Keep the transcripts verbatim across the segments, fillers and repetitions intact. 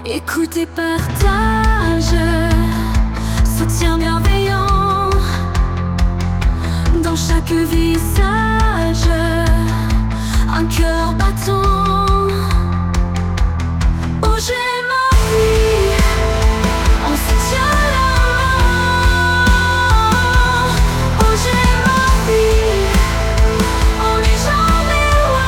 Écoute et partage, soutien bienveillant dans chaque visage, un cœur battant. Oh, j'aime ma vie, on se tient la main. Oh, j'aime ma vie, on n'est jamais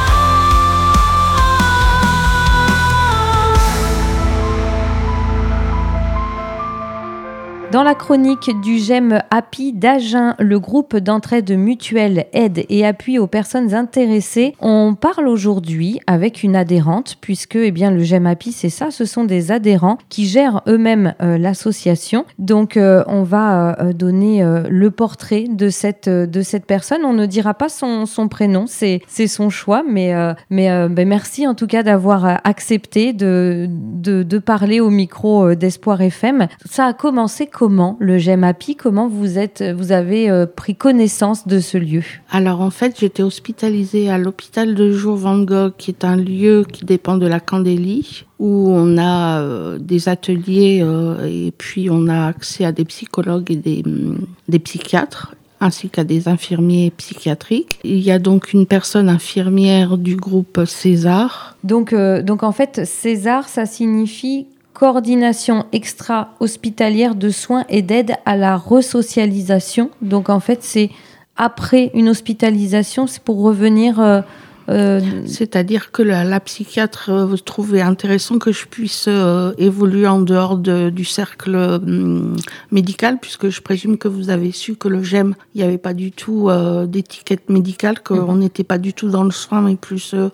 Dans la chronique du J'aime Happy d'Agen, le groupe d'entraide mutuelle aide et appui aux personnes intéressées, on parle aujourd'hui avec une adhérente puisque eh bien, le J'aime Happy, c'est ça, ce sont des adhérents qui gèrent eux-mêmes euh, l'association. Donc euh, on va euh, donner euh, le portrait de cette, euh, de cette personne. On ne dira pas son, son prénom, c'est, c'est son choix, mais, euh, mais euh, ben, merci en tout cas d'avoir accepté de, de, de parler au micro d'Espoir F M. Ça a commencé comment le J'aime Happy? Comment vous êtes, vous avez euh, pris connaissance de ce lieu? Alors en fait, j'étais hospitalisée à l'hôpital de jour Van Gogh, qui est un lieu qui dépend de la Candélie, où on a euh, des ateliers euh, et puis on a accès à des psychologues et des, des psychiatres, ainsi qu'à des infirmiers psychiatriques. Il y a donc une personne infirmière du groupe César. Donc, euh, donc en fait, César, ça signifie coordination extra-hospitalière de soins et d'aide à la resocialisation. Donc en fait, c'est après une hospitalisation, c'est pour revenir... Euh, euh... C'est-à-dire que la, la psychiatre euh, trouvait intéressant que je puisse euh, évoluer en dehors de, du cercle euh, médical, puisque je présume que vous avez su que le J'aime, il n'y avait pas du tout euh, d'étiquette médicale, qu'on mmh. n'était pas du tout dans le soin, mais plus euh,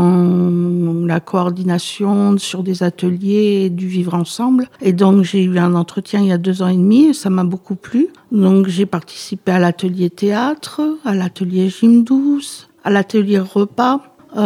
dans la coordination sur des ateliers et du vivre ensemble. Et donc j'ai eu un entretien il y a deux ans et demi et ça m'a beaucoup plu. Donc j'ai participé à l'atelier théâtre, à l'atelier gym douce, à l'atelier repas,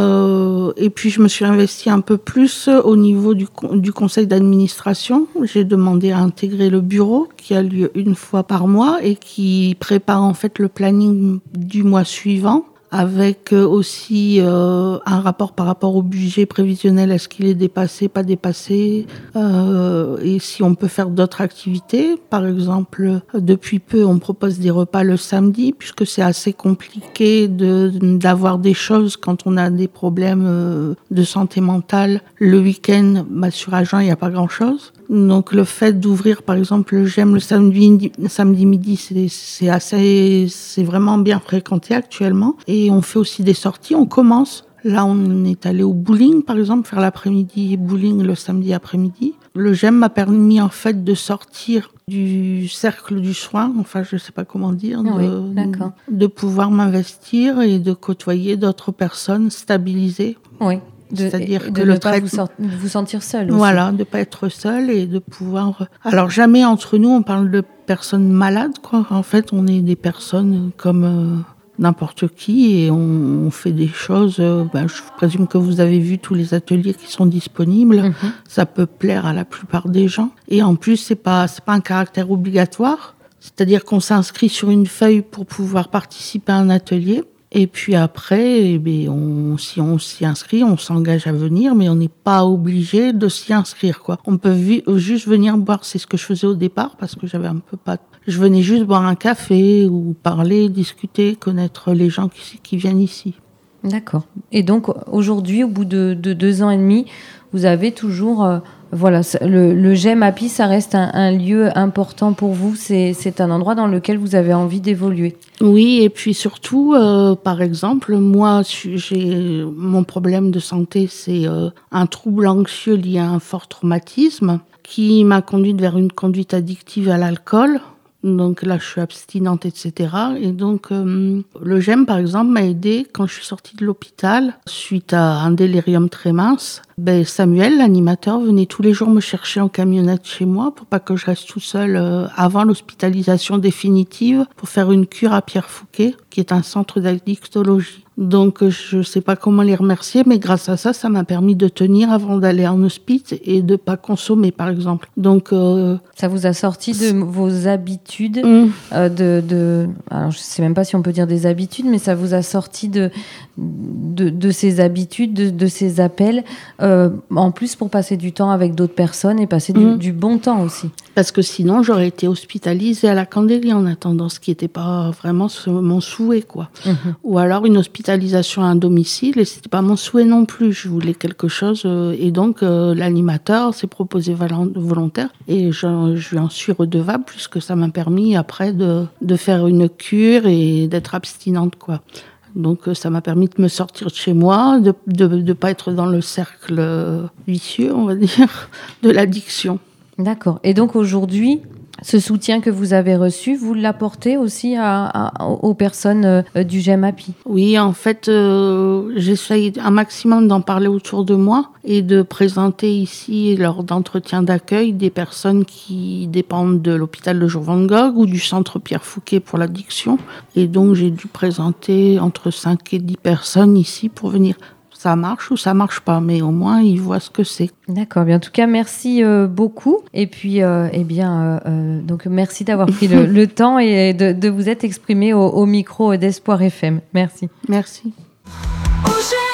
euh, et puis je me suis investie un peu plus au niveau du, du conseil d'administration. J'ai demandé à intégrer le bureau qui a lieu une fois par mois et qui prépare en fait le planning du mois suivant, avec aussi euh, un rapport par rapport au budget prévisionnel, est-ce qu'il est dépassé, pas dépassé, euh, et si on peut faire d'autres activités. Par exemple, depuis peu, on propose des repas le samedi, puisque c'est assez compliqué de, d'avoir des choses quand on a des problèmes euh, de santé mentale. Le week-end, bah, sur Agen, il n'y a pas grand-chose. Donc le fait d'ouvrir par exemple le J'aime le samedi, samedi midi, c'est, c'est assez, c'est vraiment bien fréquenté actuellement. Et on fait aussi des sorties, on commence. Là on est allé au bowling par exemple, faire l'après-midi bowling le samedi après-midi. Le J'aime m'a permis en fait de sortir du cercle du soin, enfin je sais pas comment dire, oui, de, d'accord. de pouvoir m'investir et de côtoyer d'autres personnes stabilisées. Oui. De, C'est-à-dire de que ne le pas trait... vous, sort, vous sentir seul aussi. Voilà, de ne pas être seul et de pouvoir... Alors jamais entre nous on parle de personnes malades, quoi. En fait, on est des personnes comme euh, n'importe qui et on, on fait des choses... Euh, ben, je présume que vous avez vu tous les ateliers qui sont disponibles. Mm-hmm. Ça peut plaire à la plupart des gens. Et en plus, c'est pas, c'est pas un caractère obligatoire. C'est-à-dire qu'on s'inscrit sur une feuille pour pouvoir participer à un atelier. Et puis après, eh bien, on, si on s'y inscrit, on s'engage à venir, mais on n'est pas obligé de s'y inscrire, quoi. On peut vi- juste venir boire, c'est ce que je faisais au départ, parce que j'avais un peu pas... Je venais juste boire un café ou parler, discuter, connaître les gens qui, qui viennent ici. D'accord. Et donc, aujourd'hui, au bout de, de deux ans et demi, vous avez toujours... Euh, voilà, le, le J'aime Happy, ça reste un, un lieu important pour vous. C'est, c'est un endroit dans lequel vous avez envie d'évoluer. Oui, et puis surtout, euh, par exemple, moi, j'ai mon problème de santé, c'est euh, un trouble anxieux lié à un fort traumatisme qui m'a conduite vers une conduite addictive à l'alcool. Donc là, je suis abstinente, et cetera. Et donc, euh, le J'aime, par exemple, m'a aidée quand je suis sortie de l'hôpital suite à un délirium très mince. Ben, Samuel, l'animateur, venait tous les jours me chercher en camionnette chez moi pour pas que je reste tout seul euh, avant l'hospitalisation définitive pour faire une cure à Pierre Fouquet, qui est un centre d'addictologie. Donc, je sais pas comment les remercier, mais grâce à ça, ça m'a permis de tenir avant d'aller en hospice et de pas consommer, par exemple. Donc, euh, ça vous a sorti de vos habitudes, mmh. euh, de, de, alors je sais même pas si on peut dire des habitudes, mais ça vous a sorti de, de, de ces habitudes, de, de ces appels, euh, en plus pour passer du temps avec d'autres personnes et passer du, mmh. du bon temps aussi. Parce que sinon, j'aurais été hospitalisée à la Candélie en attendant, ce qui n'était pas vraiment ce, mon souhait, quoi. Mmh. Ou alors une hospitalisation à un domicile, et c'était pas mon souhait non plus. Je voulais quelque chose, euh, et donc euh, l'animateur s'est proposé volontaire, et je, je lui en suis redevable, puisque ça m'a permis après de, de faire une cure et d'être abstinente, quoi. Donc ça m'a permis de me sortir de chez moi, de ne de, de pas être dans le cercle vicieux, on va dire, de l'addiction. D'accord. Et donc aujourd'hui, ce soutien que vous avez reçu, vous l'apportez aussi à, à, aux personnes euh, du GEMAPI? Oui, en fait, euh, j'essaye un maximum d'en parler autour de moi et de présenter ici, lors d'entretiens d'accueil, des personnes qui dépendent de l'hôpital de Jour Van Gogh ou du centre Pierre Fouquet pour l'addiction. Et donc, j'ai dû présenter entre cinq et dix personnes ici pour venir. Ça marche ou ça marche pas, mais au moins ils voient ce que c'est. D'accord, bien en tout cas merci euh, beaucoup. Et puis, euh, eh bien, euh, euh, donc merci d'avoir pris le, le temps et de, de vous être exprimé au, au micro d'Espoir F M. Merci. Merci. Oh,